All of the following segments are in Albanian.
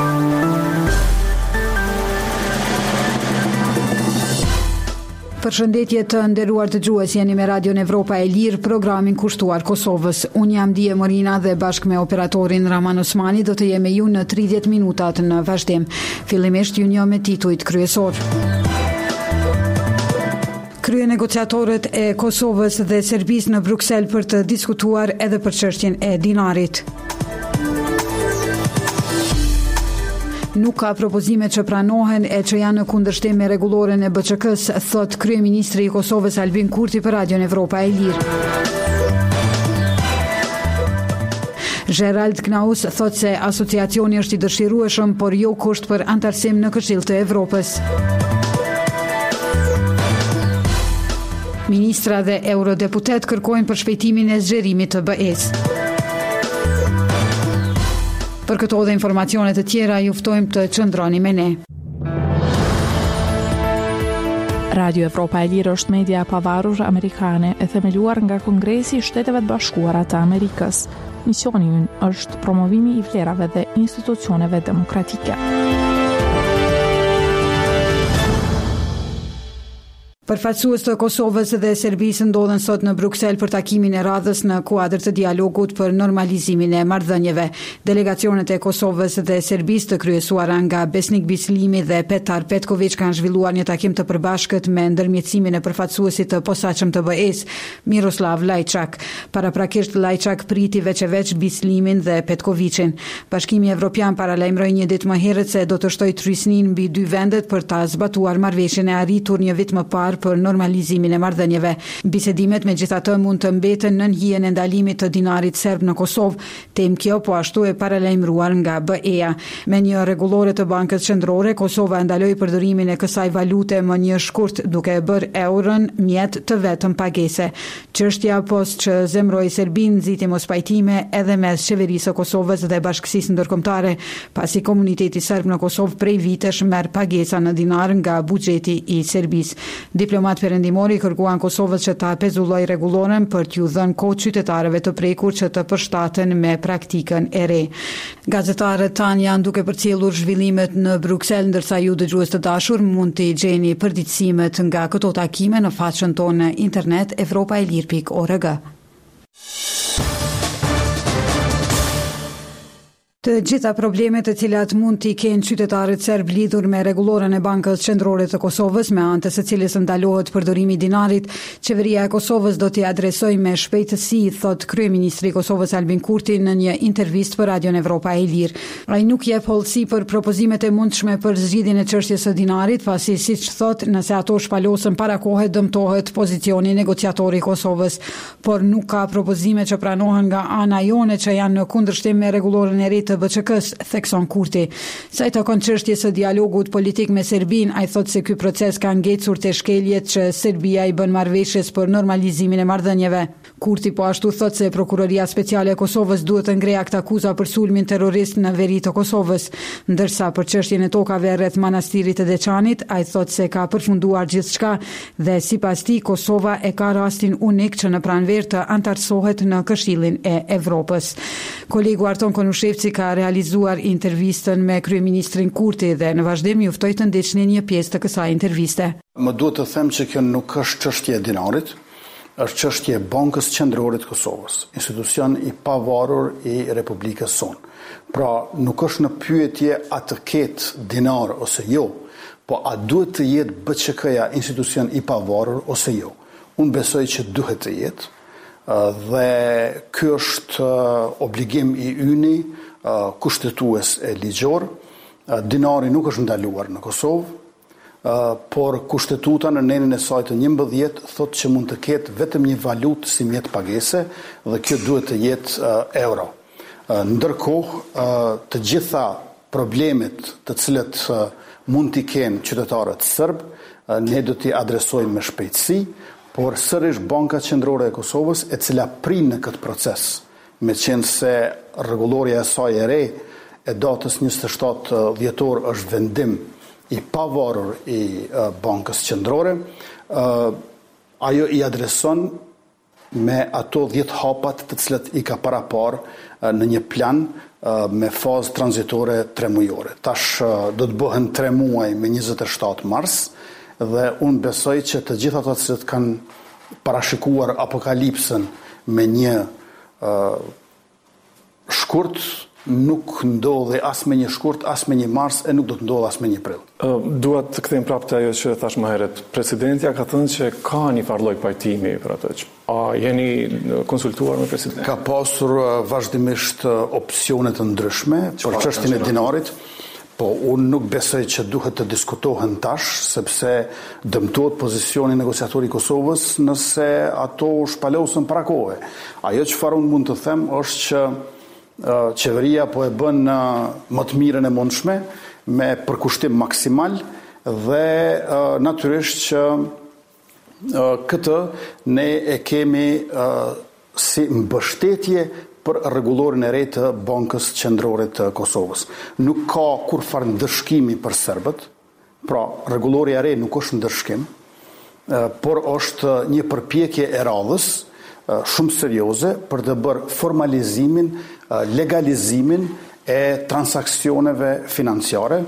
Përshëndetje të nderuar dëgjues, jeni me Radion Evropa e Lirë, programin kushtuar Kosovës. Unë jam Dije Morina dhe bashkë me operatorin Raman Osmani do të jemi ju në 30 minutat në vazhdim. Fillimisht ju njoh me titujt kryesor. Krye negociatorët e Kosovës dhe Serbisë në Bruksel për të diskutuar edhe për çështjen e dinarit. Nuk ka propozime që pranohen e që janë në kundërshtim me rregulloren e BÇK-s, thot kryeministri i Kosovës Albin Kurti për Radion Evropa e Lirë. Gerald Knaus thot se asociacioni është i dëshirueshëm, por jo kusht për antarësim në Këshill të Evropës. Ministra dhe eurodeputet kërkojnë për shpejtimin e zgjerimit të BE-s. Për këto dhe informacionet të tjera, ju ftojmë të qëndroni me ne. Radio Evropa e Lirë është media pavarur amerikane e themeluar nga Kongresi i Shteteve të Bashkuara të Amerikës. Misioni ynë është promovimi i vlerave dhe institucioneve demokratike. Përfaqësues të Kosovës dhe Serbisë ndodhen sot në Bruksel për takimin e radhës në kuadër të dialogut për normalizimin e marrëdhënieve. Delegacionet e Kosovës dhe Serbisë të kryesuara nga Besnik Bislimi dhe Petar Petković kanë zhvilluar një takim të përbashkët me ndërmjetësimin e përfaqësuesit të posaçëm të BE-s, Miroslav Lajçak. Paraprakisht Lajçak priti veç Bislimin dhe Petkovićin. Bashkimi Evropian paralajmëroi një ditë më herët se do të shtojë trysnin mbi dy vendet për ta zbatuar marrëveshjen e arritur një vit më parë për normalizimin e marrëdhënieve. Bisedimet megjithatë mund të mbeten nën hijen e ndalimit të dinarit serb në Kosovë, temë kjo po ashtu e paralajmëruar nga BE-ja. Me një rregullore të Bankës Qendrore, Kosova ndaloi përdorimin e kësaj valute më një shkurt, duke e bërë euron mjet të vetëm pagese. Çështja post që zemroi Serbinë nxiti mospajtime edhe mes qeverisë së Kosovës dhe Bashkësisë Ndërkombëtare, pasi komuniteti serb në Kosovë prej vitesh merr pagesa në dinar nga buxheti i Serbisë. Diplomat perëndimori kërkuan Kosovës që ta pezulloj rregulloren për t'ju dhënë kohë qytetarëve të prekur që të përshtaten me praktikën e re. Gazetarët tanë janë duke përcjellur zhvillimet në Bruksel, ndërsa ju dëgjues të dashur mund t'i gjeni përditësimet nga këto takime në faqen tonë në internet evropaelir.org. Të gjitha problemet të cilat mund t'i kenë qytetarët serb lidhur me rregulloren e Bankës Qendrore të Kosovës, me anë të së cilës ndalohet përdorimi i dinarit, qeveria e Kosovës do t'i adresojë me shpejtësi, thot kryeministri i Kosovës Albin Kurti në një intervistë për Radion Evropa e Lirë. Ai nuk jep hollësi për propozimet e mundshme për zgjidhjen e çështjes së dinarit, pasi siç thot, nëse ato shpalosen para kohe dëmtohet pozicioni negociator i Kosovës, por nuk ka propozime që pranohen nga ana jone që janë në kundërshtim me rregulloren e re të BÇK-s, thekson Kurti. Sa i takon çështjes së dialogut politik me Serbinë, ai thotë se ky proces ka ngecur te shkeljet që Serbia i bën marrëveshjes për normalizimin e marrëdhënieve. Kurti po ashtu thotë se Prokuroria Speciale e Kosovës duhet të ngrejë akt akuza për sulmin terrorist në veri të Kosovës, ndërsa për çështjen e tokave rreth manastirit të Deçanit, ai thotë se ka përfunduar gjithçka dhe sipas tij Kosova e ka rastin unik që në pranverë të antarësohet në Këshillin e Evropës. Kolegu Arton Konushevci ka realizuar intervistën me kryeministrin Kurti dhe në vazhdim ju ftoj të ndiqni një pjesë të kësaj interviste. Më duhet të them që kjo nuk është çështje e dinarit, është çështje e Bankës Qendrore të Kosovës, institucion i pavarur i Republikës sonë. Pra, nuk është në pyetje a të ketë dinar ose jo, po a duhet të jetë BÇK-ja institucion i pavarur ose jo. Unë besoj që duhet të jetë, dhe ky është obligim i yni kushtetues e ligjor. Dinari nuk është ndaluar në Kosovë, por kushtetuta në nenin e saj të 11 thotë që mund të ketë vetëm një valutë si mjet pagese dhe kjo duhet të jetë euro. Ndërkohë, të gjitha problemet të cilët mund t'i kenë qytetarët serb, ne do t'i adresojmë me shpejtësi, por sërish Banka Qendrore e Kosovës, e cila prinë në këtë proces, me qenë se rregulloria e saj e re e datës 27 dhjetor është vendim i pavarur i Bankës Qendrore, ajo i adreson me ato 10 hapat të cilët i ka parapar në një plan me fazë tranzitore 3 mujore. Tash do të bëhen 3 muaj me 27 mars dhe unë besoj që të gjitha ato që kanë parashikuar apokalipsën me një shkurt nuk ndodhe as me një shkurt, as me një mars e nuk do të ndodhe as me një prill. Dua të kthejmë prapë te ajo që thash më herët. Presidentja ka thënë që ka një farë lloj pajtimi për atë. A jeni konsultuar me presidentin? Ka pasur vazhdimisht opsione të ndryshme për çështjen e dinarit. Po, unë nuk besoj që duhet të diskutohen tash, sepse dëmtohet pozicioni negociatori i Kosovës nëse ato shpalosën para kohe. Ajo çfarë unë mund të them është që qeveria po e bën më të mirën e mundshme me përkushtim maksimal dhe natyrisht që këtë ne e kemi si mbështetje për rregullorin e re të Bankës Qendrore të Kosovës. Nuk ka kurfar ndëshkimi për serbët, pra rregullori i re nuk është ndëshkim, por është një përpjekje e radhës shumë serioze për të bërë formalizimin, legalizimin e transaksioneve financiare.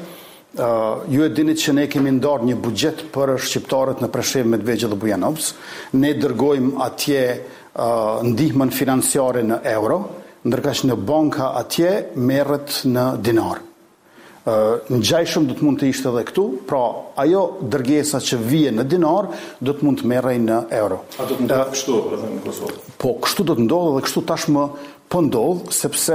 Ju e dini që ne kemi ndarë një buxhet për shqiptarët në Preshevë, Medvegje dhe Bujanovc. Ne dërgojmë atje ndihmën financiare në euro, ndërkaq në banka atje merret në dinar. Ngjajshëm do të mund të ishte edhe këtu, pra ajo dërgesa që vije në dinar do të mund të merrej në euro. A do të ndodhë kështu edhe në Kosovë? Po, kështu do të ndodhë dhe kështu tashmë po ndodh, sepse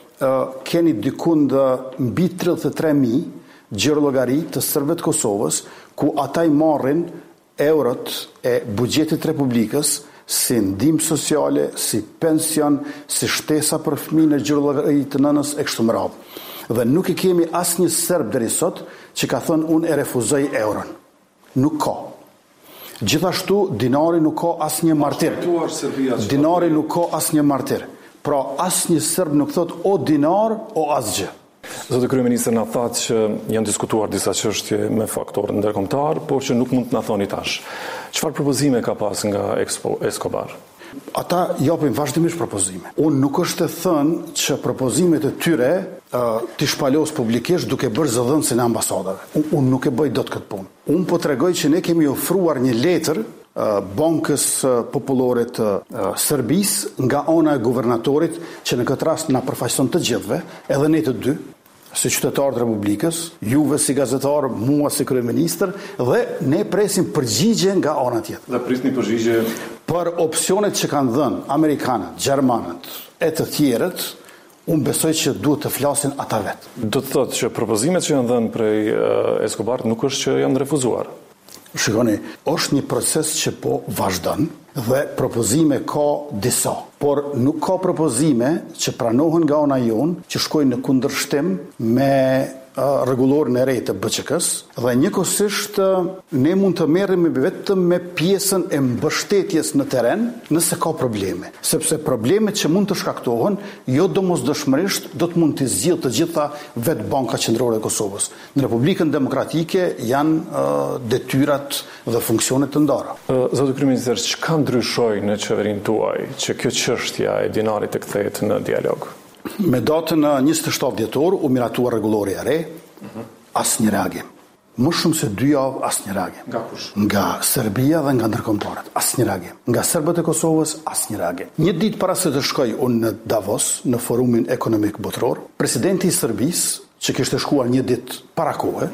keni dikund mbi 33.000 gjirologari të serbëve të Kosovës, ku ata i marrin eurot e buxhetit Republikës si ndihmë sociale, si pension, si shtesa për fëmijë në gjirologari të nënës e kështu me radhë. Dhe nuk i kemi asnjë serb deri sot që ka thënë unë e refuzoj euron. Nuk ka. Gjithashtu dinari nuk ka asnjë martir. Dinari nuk ka asnjë martir. Pra asnjë serb nuk thot o dinar o asgjë. Zotë kryeministër na thatë që janë diskutuar disa çështje me faktorë ndërkombëtar, por që nuk mund të na thoni tash. Çfarë propozime ka pas nga Escobar? Ata japin vazhdimisht propozime. Unë nuk është të thënë që propozimet e tyre t'i shpalos publikisht duke bërë zëdhënësin e ambasadave. Unë nuk e bëj dot këtë punë. Unë po tregoj që ne kemi ofruar një letër Bankës Popullore të Serbisë nga ana e guvernatorit që në këtë rast na përfaqëson të gjithëve, edhe ne të dy, si qytetarë të Republikës, juve si gazetar, mua si kryeministër, dhe ne presim përgjigje nga ana tjetër. Dhe prisni përgjigje për opsionet që kanë dhënë amerikanët, gjermanët e të tjerët, unë besoj që duhet të flasin ata vetë. Do të thotë që propozimet që janë dhënë prej Escobar nuk është që janë refuzuar. Shikoni, është një proces që po vazhdon dhe propozime ka disa, por nuk ka propozime që pranohen nga ana jonë që shkojnë në kundërshtim me rregullorin e re të BÇK-s dhe njëkohësisht ne mund të merremi vetëm me pjesën e mbështetjes në terren nëse ka probleme, sepse problemet që mund të shkaktohen jo domosdoshmërisht do të mund të zgjidhë të gjitha vetë Banka Qendrore e Kosovës. Në Republikën Demokratike janë detyrat dhe funksionet të ndara. Zotë kryeministër, çka ndryshoi në qeverinë tuaj që kjo çështja e dinarit të kthehet në dialog? Me datën 27 dhjetor u miratua rregullori i re, asnjë reagim. Më shumë se 2 javë asnjë reagim. Nga kush? Nga Serbia dhe nga ndërkombëtarët, asnjë reagim. Nga serbët e Kosovës asnjë reagim. Një ditë para se të shkoj unë në Davos, në forumin ekonomik botror, presidenti i Serbisë, që kishte shkuar një ditë para kohe,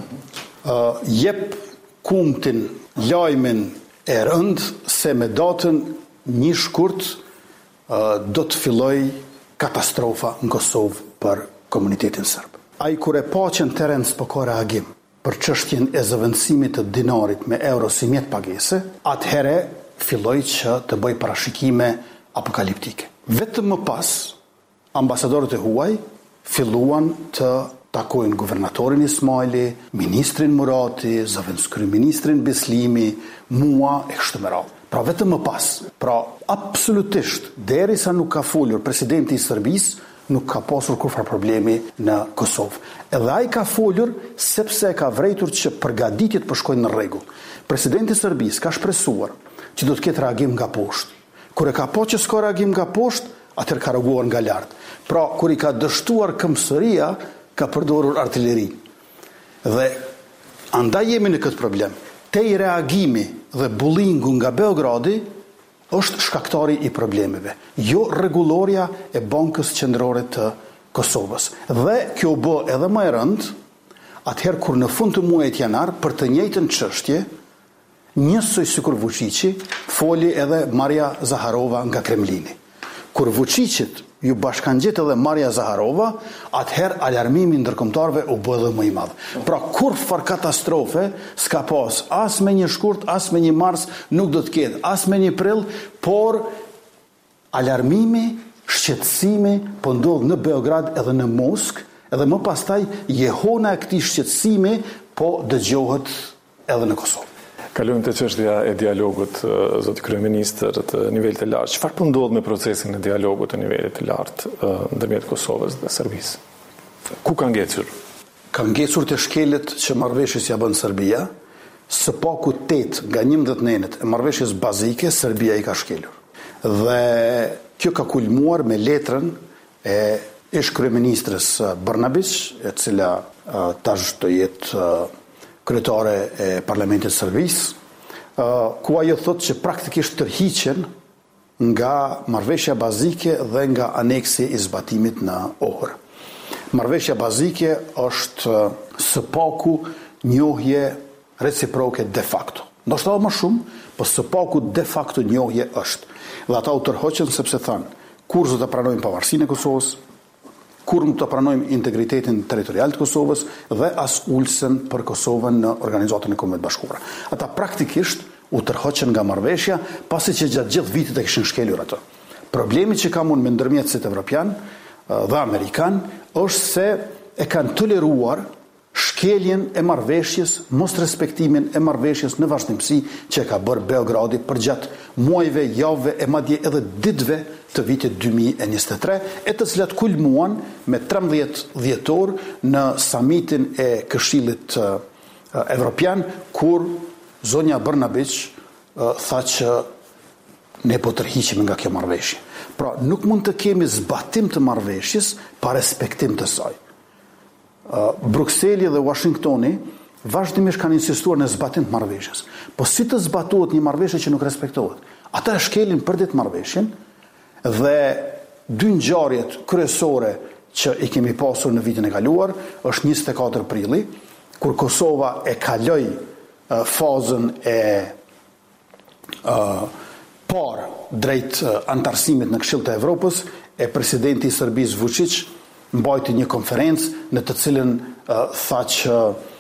jep kumtin lajmin e rënd se me datën 1 shkurt do të filloj katastrofa në Kosovë për komunitetin serb. Ai kur e pa që në terren s'po ka reagim për çështjen e zëvendësimit të dinarit me euro si mjet pagese, atëherë filloi që të bëj parashikime apokaliptike. Vetëm më pas, ambasadorët e huaj filluan të takojnë guvernatorin Ismaili, ministrin Murati, zëvendëskryeministrin Beslimi, mua e kështu me radhë. Pra vetëm më pas, pra absolutisht, derisa nuk ka folur presidenti i Serbisë, nuk ka pasur kurfar problemi në Kosovë. Edhe ai ka folur sepse ka vrejtur që përgatitjet po shkojnë në rregull. Presidenti i Serbisë ka shpresuar që do të ketë reagim nga poshtë. Kur e ka po që s'ka reagim nga poshtë, atëherë ka reaguar nga lart. Pra, kur i ka dështuar këmbësëria, ka përdorur artilleri. Dhe andaj jemi në këtë problem. Te i reagimi dhe bullingu nga Beogradi është shkaktari i problemeve, jo rregulloria e Bankës Qendrore të Kosovës. Dhe kjo bë edhe më e rëndë, atëherë kur në fund të muajit janar për të njëjtën çështje, njësoj sikur Vučići, foli edhe Marja Zaharova nga Kremlini. Kur Vučićit ju bashkangjet edhe Marja Zaharova, atëherë alarmimi ndërkombëtarëve u bë edhe më i madh. Pra kurrë katastrofe s'ka pas as me një shkurt, as me një mars, nuk do të ketë as me një prill, por alarmimi, shqetësimi po ndodh në Beograd edhe në Moskë, edhe më pastaj jehona e këtij shqetësimi po dëgjohet edhe në Kosovë. Kalojmë te çështja e dialogut, zoti kryeministër, të nivelit të lartë. Çfarë po ndodh me procesin e dialogut të nivelit të lartë ndërmjet Kosovës dhe Serbisë? Ku ka ngecur? Ka ngecur te shkelet që marrëveshjes ja bën Serbia, së paku 8 nga 11 nenet e marrëveshjes bazike Serbia i ka shkelur. Dhe kjo ka kulmuar me letrën e ish kryeministrës Brnabić, e cila tash do jetë kryetare e Parlamentit të Serbisë, ku ajo thotë që praktikisht tërhiqen nga marrëveshja bazike dhe nga aneksi i zbatimit në Ohër. Marrëveshja bazike është së paku njohje reciproke de facto. Ndoshta më shumë, po së paku de facto njohje është. Dhe ata u tërhoqen sepse thanë, kur do të pranojmë pavarësinë e Kosovës, kur nuk të pranojmë integritetin territorial të Kosovës dhe as ulsen për Kosovën në Organizatën e Kombeve të Bashkuara. Ata praktikisht u tërhoqen nga marrëveshja pasi që gjatë gjithë vitit e kishin shkelur atë. Problemi që kam unë me ndërmjetësit evropian dhe amerikan është se e kanë toleruar shkeljen e marrëveshjes, mos respektimin e marrëveshjes në vazhdimsi që ka bërë Beogradi përgjatë muajve, javëve e madje edhe ditëve të vitit 2023, e të cilat kulmuan me 13 dhjetor në samitin e Këshillit Evropian, kur zonja Brnabić tha që ne po tërhiqemi nga kjo marrëveshje. Pra, nuk mund të kemi zbatim të marrëveshjes pa respektim të saj. Brukseli dhe Washingtoni vazhdimisht kanë insistuar në zbatim të marrëveshjes. Po si të zbatohet një marrëveshje që nuk respektohet? Ata e shkelin për ditë marrëveshjen dhe dy ngjarjet kryesore që i kemi pasur në vitin e kaluar është 24 prilli, kur Kosova e kaloi fazën e parë drejt antarësimit në Këshill të Evropës, e presidenti i Serbisë Vučić mbajti një konferencë në të cilën tha që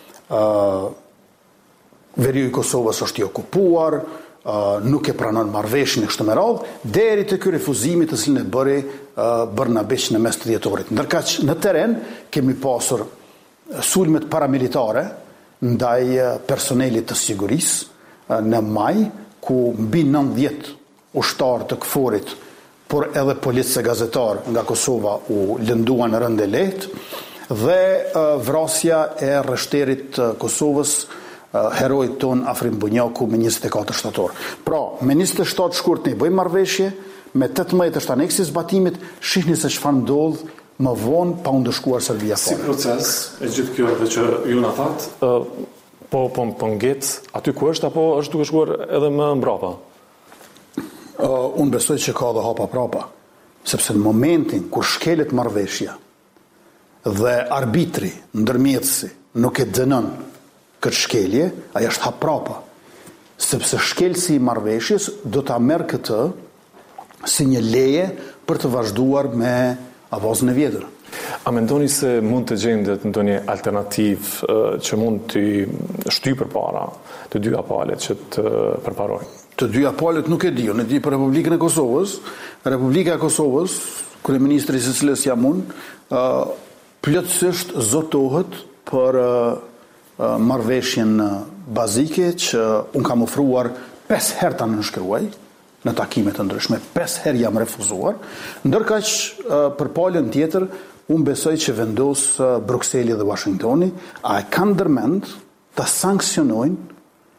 veriu i Kosovës është i okupuar, nuk e pranon marrëveshjen e kështu me radhë, deri te ky refuzimi të cilin e bëri Brnabić në mes të dhjetorit. Ndërkaq në terren kemi pasur sulmet paramilitare ndaj personelit të sigurisë në maj, ku mbi 90 ushtarë të KFOR-it, por edhe policë e gazetar nga Kosova u lënduan në rënd e lehtë, dhe vrasja e rreshterit të Kosovës, herojit ton Afrim Bunjaku me 24 shtator. Pra, me 27 shkurt ne bëjmë marrëveshje, me 18 është aneksi i zbatimit, shihni se çfarë ndodh më vonë pa u ndëshkuar Serbia fare. Si proces e gjithë kjo dhe që ju na thatë, po ngec aty ku është, apo është duke shkuar edhe më mbrapa? Unë besoj që ka dhe hapa prapa, sepse në momentin kur shkelet marrëveshja dhe arbitri, ndërmjetësi, nuk e dënon këtë shkelje, aja është hap prapa, sepse shkelësi i marrëveshjes do ta merr këtë si një leje për të vazhduar me avazën e vjetër. A mendoni se mund të gjendet ndonjë alternativë që mund të shtyjë përpara të dyja palët që të përparojnë? Të dyja palët nuk e di, unë e di për Republikën e Kosovës. Republika e Kosovës, kryeministri i së cilës jam unë, plotësisht zotohet për marrëveshjen bazike që unë kam ofruar 5 herë ta nënshkruaj në takime të ndryshme, 5 herë jam refuzuar, ndërkaq për palën tjetër unë besoj që vendos Brukseli dhe Washingtoni, a e kanë ndërmend ta sanksionojnë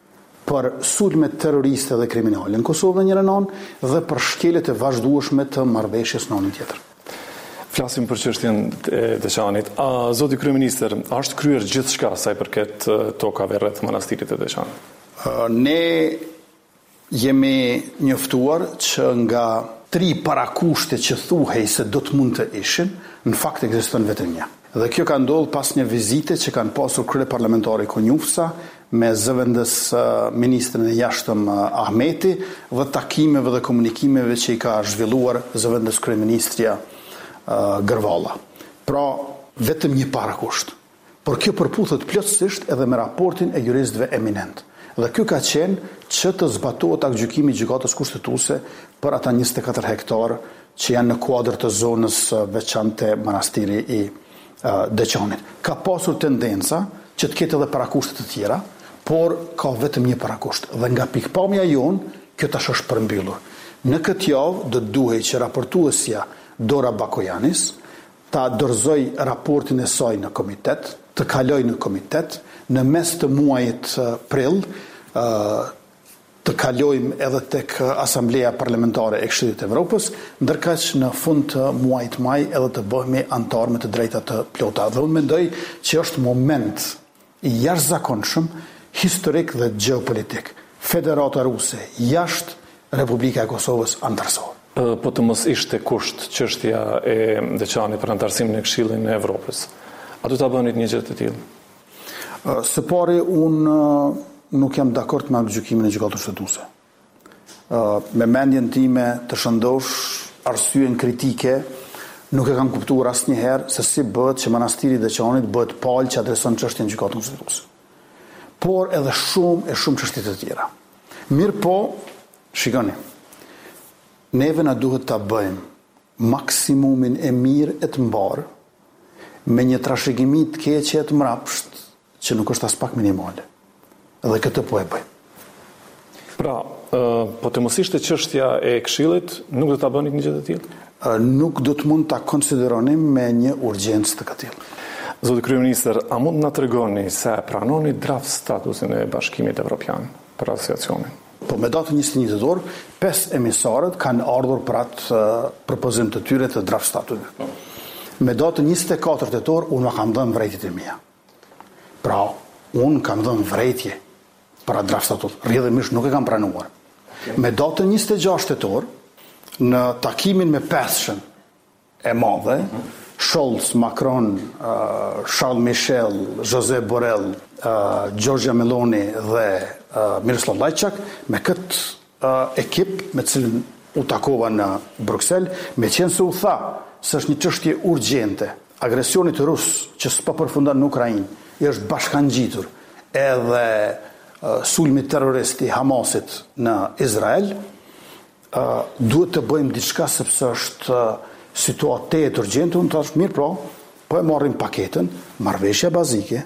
për sulme terroriste dhe kriminale në Kosovë në njëra anë dhe për shkeljet e vazhdueshme të marrëveshjes në anën tjetër. Flasim për çështjen e Deçanit. Zoti kryeministër, është kryer gjithçka sa i përket tokave rreth manastirit të Deçanit? Ne jemi njoftuar që nga 3 parakushte që thuhej se do të mund të ishin, në fakt ekziston vetëm një. Dhe kjo ka ndodhur pas një vizite që kanë pasur kryeparlamentari Konjufsa me zëvendës ministrin e jashtëm Ahmeti dhe takimeve dhe komunikimeve që i ka zhvilluar zëvendës kryeministrja Gërvalla. Pra, vetëm një parakusht. Por kjo përputhet plotësisht edhe me raportin e juristëve eminent. Dhe kjo ka qenë që të zbatohet aktgjykimi i gjykatës kushtetuese për ata 24 hektar që janë në kuadër të zonës veçante manastiri i Deçanit. Ka pasur tendenca që të ketë edhe parakushte të tjera, por ka vetëm një parakusht. Dhe nga pikpamja jonë, kjo tash është përmbyllur. Në këtë javë do duhej që raportuesja Dora Bakojanis ta dorëzoj raportin e saj në komitet, të kaloj në komitet, në mes të muajit prill, të kalojmë edhe tek Asambleja Parlamentare e Këshillit të Evropës, ndërkaq në fund të muajit maj edhe të bëhemi antar me të drejta të plota. Dhe unë mendoj që është moment i jashtëzakonshëm, historik dhe gjeopolitik. Federata Ruse jashtë Republika e Kosovës antarësohet. Po të mos ishte kusht çështja e Deçanit për antarësimin e Këshillit në Evropës. A do ta bënit një gjë të tillë? Së pari, unë nuk jam dakord me gjykimin e gjykatës kushtetuese. Me mendjen time të shëndosh arsyen kritike, nuk e kam kuptuar asnjëherë se si bëhet që manastiri i Deçanit bëhet palë që adreson çështjen gjykatës kushtetuese. Por edhe shumë çështje të tjera. Mirë po, shikoni. Neve na duhet ta bëjmë maksimumin e mirë e të mbarë me një trashëgimi të keqe të mrapsht që nuk është as pak minimale. Dhe këtë po e bëjmë. Pra, po të mos ishte çështja e Këshillit, nuk do ta bënit një gjë të tillë? Nuk do të mund ta konsideronim me një urgjencë të këtillë. Zoti kryeministër, a mund na tregoni se pranoni draft statusin e Bashkimit Evropian për asociacionin? Po me datën 21 tetor, 5 emisarët kanë ardhur për atë propozim të tyre të draft statutit. Me datën 24 tetor, unë kam dhënë vërejtjet e mia. Pra, unë kam dhënë vërejtje për atë draft statut. Rrjedhimisht nuk e kam pranuar. Me datën 26 tetor, në takimin me pesshën e madhe, Scholz, Macron, Charles Michel, Josep Borrell, Giorgia Meloni dhe Miroslav Lajçak, me këtë ekip me cilin u takova në Bruksel, me qenë se u tha se është një çështje urgjente, agresionit rus që s'po përfundon në Ukrainë, i është bashkangjitur edhe sulmi terrorist i Hamasit në Izrael, duhet të bëjmë diçka sepse është situatë e urgjente. Unë thash mirë, po e marrim paketën, marrëveshja bazike,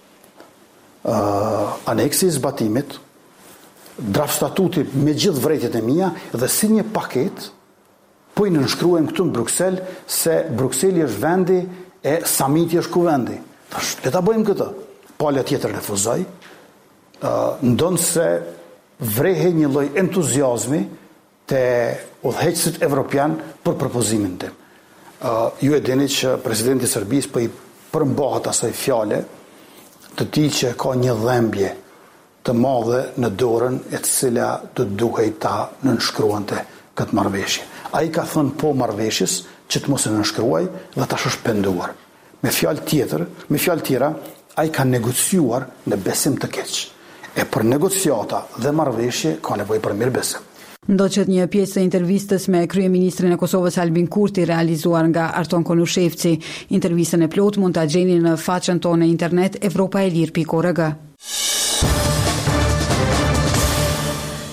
aneksi i zbatimit, draft statuti me gjithë vërejtjet e mia dhe si një paket po i nënshkruajmë këtu në Bruksel se Brukseli është vendi e samiti është kuvendi. Tash le ta bëjmë këtë. Pala tjetër refuzoi. Ndonë se vrehej një lloj entuziazmi te udhëheqësit evropian për propozimin tim. Ju e dini që presidenti i Serbisë po i përmbahet asaj fjale të tij që ka një dhembje të madhe në dorën e cila të duhej ta nënshkruante këtë marrëveshje. Ai ka thënë po marrëveshjes që të mos e nënshkruaj dhe tash është penduar. Me fjalë tjera, ai ka negociuar në besim të keq. E për negociata dhe marrëveshje ka nevojë për mirëbesim. Ndoqet një pjesë të intervistës me kryeministrin e Kosovës Albin Kurti realizuar nga Arton Konushevci. Intervistën e plot mund ta gjeni në faqen tonë në internet evropaelir.org.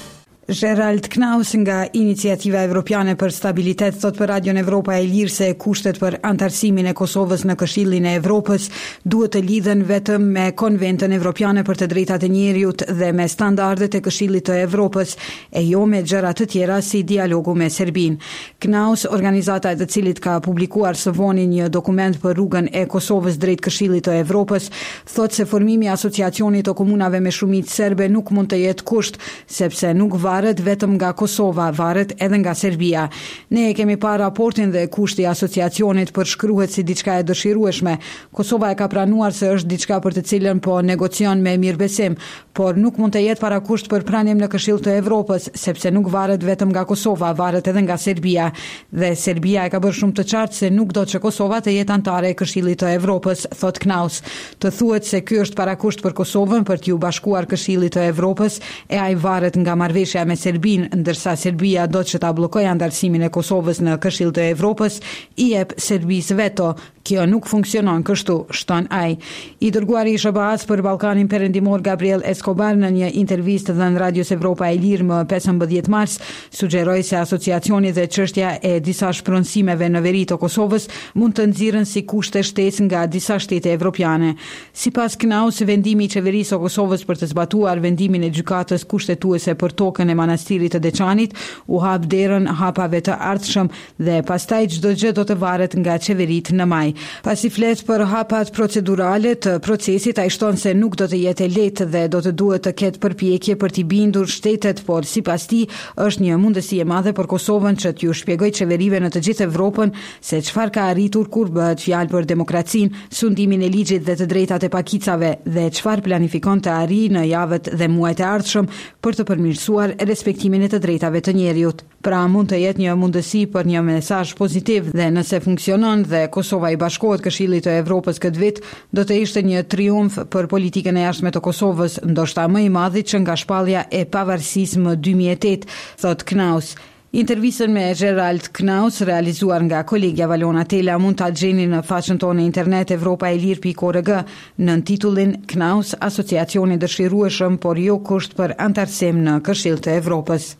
Gerald Knaus nga Iniciativa Evropiane për Stabilitet thot për Radion Evropa e Lirë se kushtet për antarësimin e Kosovës në Këshillin e Evropës duhet të lidhen vetëm me Konventën Evropiane për të drejtat e njeriut dhe me standardet e Këshillit të Evropës e jo me gjëra të tjera si dialogu me Serbin. Knaus, organizata e të cilit ka publikuar së voni një dokument për rrugën e Kosovës drejt Këshillit të Evropës, thot se formimi i asociacionit të komunave me shumicë serbe nuk mund të jetë kusht, sepse nuk varet vetëm nga Kosova, varet edhe nga Serbia. Ne e kemi parë raportin dhe kushti i asociacionit përshkruhet si diçka e dëshirueshme. Kosova e ka pranuar se është diçka për të cilën po negocion me mirëbesim, por nuk mund të jetë parakusht për pranim në Këshill të Evropës, sepse nuk varet vetëm nga Kosova, varet edhe nga Serbia. Dhe Serbia e ka bërë shumë të qartë se nuk do që Kosova të jetë anëtare e Këshillit të Evropës, thot Knaus. Të thuhet se ky është parakusht për Kosovën për t'ju bashkuar Këshillit të Evropës e ai varet nga marrëveshja me Serbin, ndërsa Serbia do që ta bllokojë antarësimin e Kosovës në Këshill të Evropës, i jep Serbisë veto. Kjo nuk funksionon kështu, shton ai. I dërguari i SBA-s për Ballkanin Perëndimor Gabriel Escobar në një intervistë dhënë Radios Evropa e Lirë më 15 mars sugjeroi se asociacioni dhe çështja e disa shpronësimeve në veri të Kosovës mund të nxirren si kushte shtesë nga disa shtete evropiane. Sipas Knaus, vendimi i qeverisë së Kosovës për të zbatuar vendimin e gjykatës kushtetuese për tokën e manastirit të Deçanit u hap derën hapave të ardhshëm dhe pastaj çdo gjë do të varet nga qeveritë në maj. Pasi flet për hapat procedurale të procesit, ai shton se nuk do të jetë lehtë dhe do të duhet të ketë përpjekje për t'i bindur shtetet, por sipas tij është një mundësi e madhe për Kosovën që t'ju shpjegojë qeverive në të gjithë Evropën se çfarë ka arritur kur bëhet fjalë për demokracinë, sundimin e ligjit dhe të drejtat e pakicave dhe çfarë planifikon të arrijë në javët dhe muajt e ardhshëm për të përmirësuar respektimin e të drejtave të njeriut. Pra mund të jetë një mundësi për një mesazh pozitiv dhe nëse funksionon dhe Kosova i bashkohet Këshillit të Evropës këtë vit, do të ishte një triumf për politikën e jashtme të Kosovës, ndoshta më i madhi që nga shpallja e pavarësisë më 2008, thot Knaus. Intervistën me Gerald Knaus, realizuar nga kolegja Valona Tela, mund ta gjeni në faqen tonë internet evropaelir.org në titullin Knaus, asociacioni dëshirueshëm por jo kusht për antarësim në Këshill të Evropës.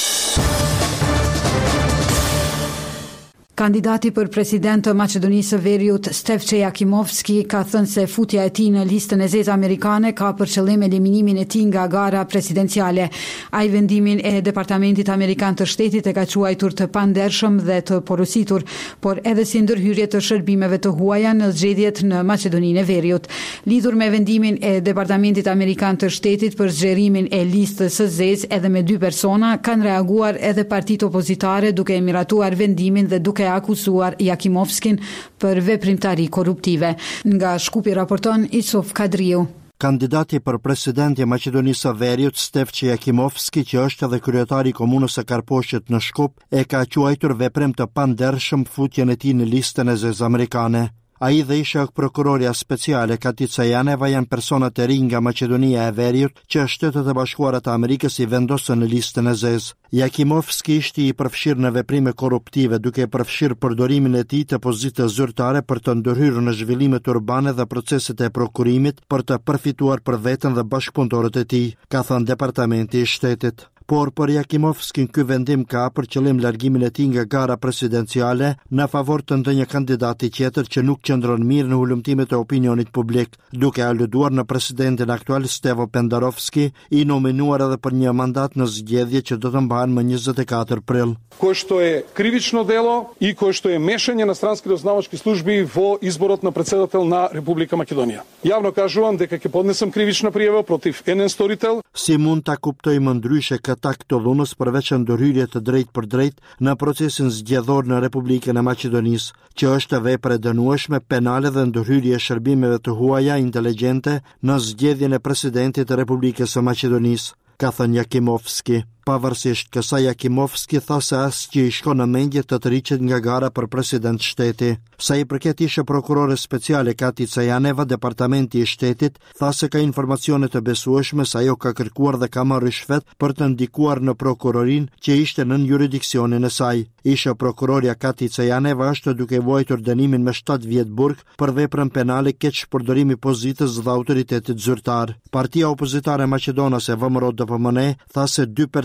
Kandidati për president të Maqedonisë së Veriut, Stefče Jakimovski, ka thënë se futja e tij në listën e zezë amerikane ka për qëllim eliminimin e tij nga gara presidenciale. Ai vendimin e Departamentit Amerikan të Shtetit e ka quajtur të pandershëm dhe të porositur, por edhe si ndërhyrje të shërbimeve të huaja në zgjedhjet në Maqedoninë e Veriut. Lidhur me vendimin e Departamentit Amerikan të Shtetit për zgjerimin e listës së zezë edhe me 2 persona, kanë reaguar edhe partitë opozitare duke e miratuar vendimin dhe duke akuzuar Jakimovskin për veprimtari korruptive. Nga Shkupi raporton Isuf Kadriu. Kandidati për president i Maqedonisë së Veriut, Stefče Jakimovski, që është edhe kryetari i komunës së Karposhit në Shkup, e ka quajtur veprim të pandershëm futjen e tij në listën e zezë amerikane. Ai dhe isha prokuroria speciale Katica Janeva janë personat e rinj nga Maqedonia e Veriut që Shtetet e Bashkuara të Amerikës i vendosën në listën e zezë. Jakimovski ishte i përfshirë në veprime korruptive, duke përfshirë përdorimin e tij të pozitës zyrtare për të ndërhyrë në zhvillimet urbane dhe proceset e prokurimit për të përfituar për veten dhe bashkëpunëtorët e tij, ka thënë Departamenti i Shtetit. Por për Jakimovskin ky vendim ka për qëllim largimin e tij nga gara presidenciale në favor të ndonjë kandidati tjetër që nuk qëndron mirë në hulumtimet e opinionit publik, duke aluduar në presidentin aktual Stevo Pendarovski, i nominuar edhe për një mandat në zgjedhje që do të mbahen më 24 prill. Кое што е кривично дело и кое што е мешање на странски дознавачки служби во изборот на председател на Република Македонија. Јавно кажувам дека ќе поднесам кривична пријава против еден сторител. Si mund ta kuptojmë ndryshe këta këto dhunës përveç ndërhyrje të drejtë për drejtë në procesin zgjedhor në Republikën e Maqedonisë, që është vepër e dënueshme penale dhe ndërhyrje e shërbimeve të huaja inteligjente në zgjedhjen e presidentit të Republikës së Maqedonisë, ka thënë Jakimovski. Pavarësisht kësaj, Jakimovski tha se asgjë i shkon në mendje të tërhiqet nga gara për president shteti. Sa i përket ishe prokurore speciale Katica Janeva, Departamenti i Shtetit tha se ka informacione të besueshme se ajo ka kërkuar dhe ka marrë rishfet për të ndikuar në prokurorin që ishte nën jurisdiksionin e saj. Ishe prokuroria Katica Janeva është duke vuajtur dënimin me 7 vjet burg për veprën penale keq përdorimi pozitës dhe autoritetit zyrtar. Partia opozitare maqedonase VMRO-DPMNE tha se 2 persona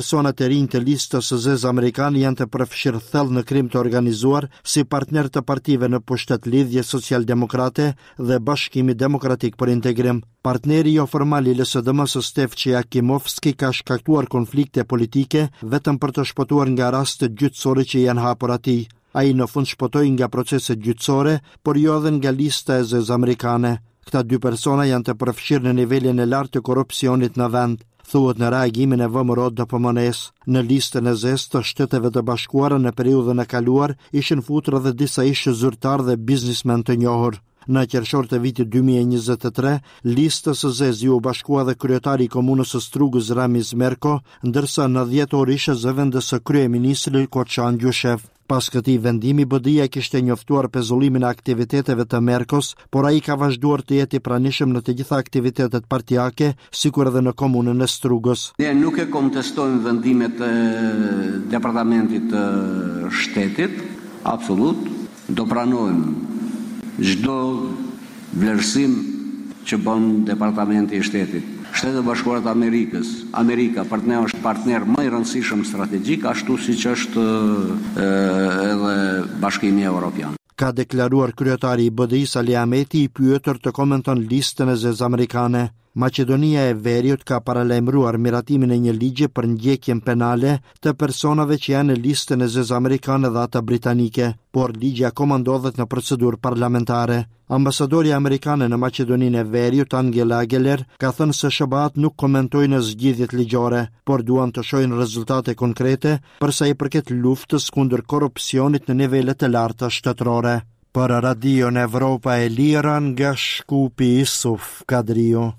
personat e rinj të listës së zezë amerikane janë të përfshirë thellë në krim të organizuar si partner të partive në pushtet Lidhje Social-Demokrate dhe Bashkimi Demokratik për Integrim. Partneri jo formal i LSDM-s Stefçi Akimovski ka shkaktuar konflikte politike vetëm për të shpëtuar nga rastet gjyqësore që janë hapur atij. Ai në fund shpëtoi nga proceset gjyqësore, por jo edhe nga lista e zezë amerikane. Këta dy persona janë të përfshirë në nivelin e lartë të korrupsionit në vend, thuhet në reagimin e VMRO DPMNE-s. Në listën e zezë të Shteteve të Bashkuara në periudhën e kaluar ishin futur edhe disa ish zyrtar dhe biznismen të njohur. Në qershor të vitit 2023, listës së zezë u bashkua dhe kryetari i komunës së Strugës Ramiz Merko, ndërsa në 10 orë ishte zëvendës së kryeministrit Koçan Gjushev. Pas këtij vendimi, BDI-ja kishte njoftuar pezullimin e aktiviteteve të Merkos, por ai ka vazhduar të jetë i pranishëm në të gjitha aktivitetet partijake, sikur edhe në komunën e Strugës. Ne nuk e kontestojmë vendimet e departamentit të shtetit, absolut, do pranojmë çdo vlerësim që bën departamenti i shtetit. Shtetet Bashkuara të Amerikës, Amerika është partner më i rëndësishëm strategjik, ashtu siç është edhe Bashkimi Evropian. Ka deklaruar kryetari i BDI-s Ali Ahmeti, i pyetur të komenton listën e zezë amerikane. Maqedonia e Veriut ka paralajmëruar miratimin e një ligji për ndjekjen penale të personave që janë në listën e zezë amerikane dhe ata britanike, por ligji akoma ndodhet në procedurë parlamentare. Ambasadori amerikane në Maqedoninë e Veriut, Angela Geller, ka thënë se SBA-t nuk komentojnë zgjidhjet ligjore, por duan të shohin rezultate konkrete për sa i përket luftës kundër korrupsionit në nivelet e larta shtetërore. Për Radion Evropa e Lira nga Shkupi, Isuf Kadriu.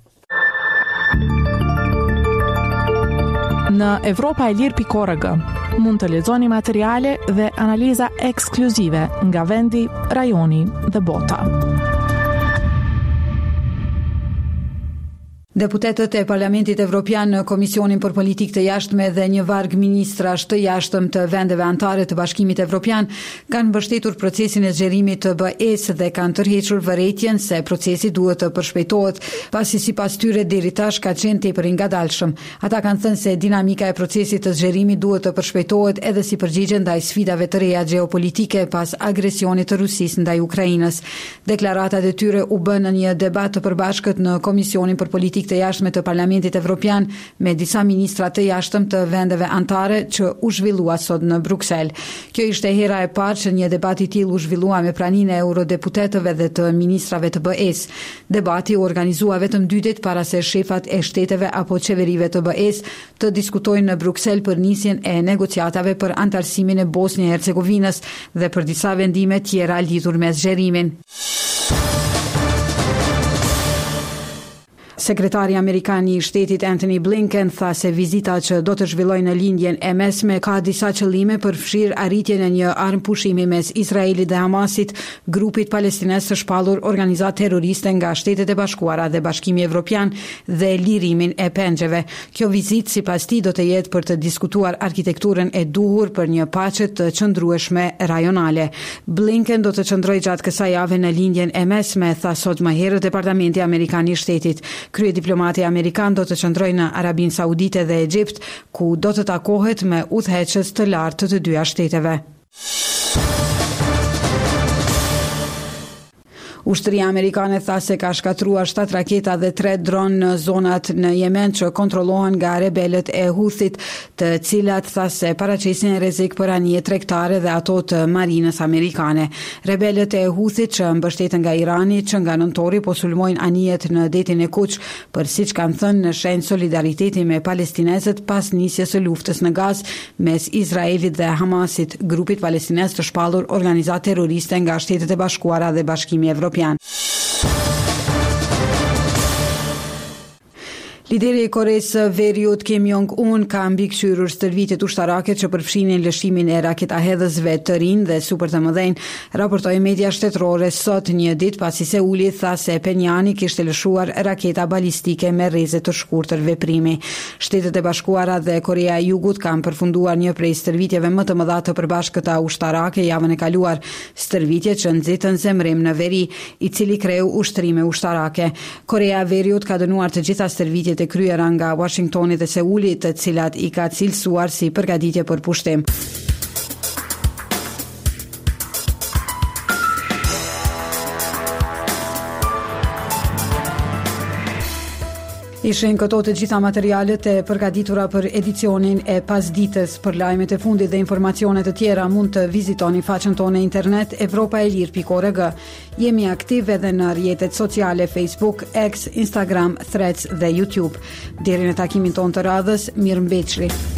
Në evropaelir.org mund të lexoni materiale dhe analiza ekskluzive nga vendi, rajoni dhe bota. Deputetët e Parlamentit Evropian në Komisionin për Politikë të Jashtme dhe një varg ministrash të jashtëm të vendeve anëtare të Bashkimit Evropian kanë mbështetur procesin e zgjerimit të BE-s dhe kanë tërhequr vërejtjen se procesi duhet të përshpejtohet, pasi sipas tyre deri tash ka qenë tepër i ngadalshëm. Ata kanë thënë se dinamika e procesit të zgjerimit duhet të përshpejtohet edhe si përgjigje ndaj sfidave të reja gjeopolitike pas agresionit të Rusisë ndaj Ukrainës. Deklaratat e tyre u bën në një debat të përbashkët në Komisionin për Politikë të Jashtme të Parlamentit Evropian me disa ministra të jashtëm të vendeve anëtare që u zhvillua sot në Bruksel. Kjo ishte hera e parë që një debat i tillë u zhvillua me praninë e eurodeputetëve dhe të ministrave të BE-s. Debati u organizua vetëm 2 ditë para se shefat e shteteve apo qeverive të BE-s të diskutojnë në Bruksel për nisjen e negociatave për antarësimin e Bosnjë e Hercegovinës dhe për disa vendime tjera lidhur me zgjerimin. Sekretari Amerikan i Shtetit Antony Blinken tha se vizita që do të zhvillojë në lindjen e mesme ka disa qëllime për fshirë arritjen e një armpushimi mes Izraelit dhe Hamasit, grupit palestines së shpallur organizatë terroriste nga Shtetet e Bashkuara dhe Bashkimi Evropian dhe lirimin e pengjeve. Kjo vizitë sipas tij do të jetë për të diskutuar arkitekturën e duhur për një paqe të qëndrueshme rajonale. Blinken do të qëndrojë gjatë kësaj jave në lindjen e mesme, tha sot më herët Departamenti Amerikan i Shtetit. Kryediplomati amerikan do të qëndrojë në Arabinë Saudite dhe Egjipt, ku do të takohet me udhëheqës të lartë të dyja shteteve. Ushtria amerikane tha se ka shkatruar 7 raketa dhe 3 dronë në zonat në Yemen që kontrollohen nga rebelët e Houthit, të cilat tha se paraqesin rrezik për anije tregtare dhe ato të marinës amerikane. Rebelët e Houthit që mbështeten nga Irani, që nga nëntori po sulmojnë anijet në detin e Kuq, për siç kanë thënë në shenjë solidariteti me palestinezët pas nisjes së luftës në Gazë mes Izraelit dhe Hamasit, grupit palestinez të shpallur organizatë terroriste nga Shtetet e Bashkuara dhe Bashkimi Evropian. Lideri i Koreas së Veriut Kim Jong-un ka mbikëqyrur stërvitjet ushtarake që përfshinin lëshimin e raketahedhësve të rinj dhe super të mëdhenj, raportoi media shtetërore sot, një ditë pasi Seuli tha se Penjani kishte lëshuar raketa balistike me rreze të shkurtër veprimi. Shtetet e Bashkuara dhe Korea e Jugut kanë përfunduar një prej stërvitjeve më të mëdha të përbashkëta ushtarake javën e kaluar, stërvitje që nxitën zemrim në veri, i cili kreu ushtrime ushtarake. Korea e Veriut ka dënuar të gjitha stërvitjet takimet e kryera nga Washingtoni dhe Seuli, të cilat i ka cilësuar si përgatitje për pushtim. Ishin këto të gjitha materialet e përgatitura për edicionin e pasdites. Për lajmet e fundit dhe informacione të tjera mund të vizitoni faqen tonë internet evropaelir.org. Jemi aktiv edhe në rrjetet sociale Facebook, X, Instagram, Threads dhe YouTube. Deri në takimin tonë të radhës, mirëmbëjtje.